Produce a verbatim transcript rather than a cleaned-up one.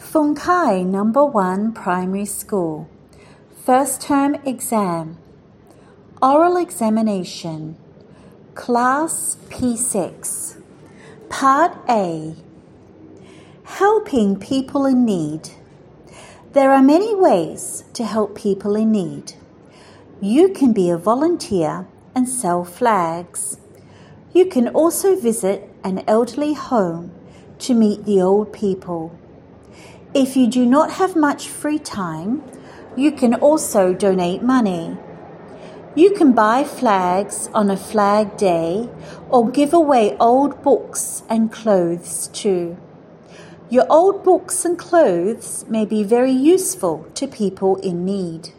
Thung Khai Number one Primary School. First Term Exam. Oral Examination. Class P six. Part A. Helping people in need. There are many ways to help people in need. You can be a volunteer and sell flags. You can also visit an elderly home to meet the old people. If you do not have much free time, you can also donate money. You can buy flags on a flag day or give away old books and clothes too. Your old books and clothes may be very useful to people in need.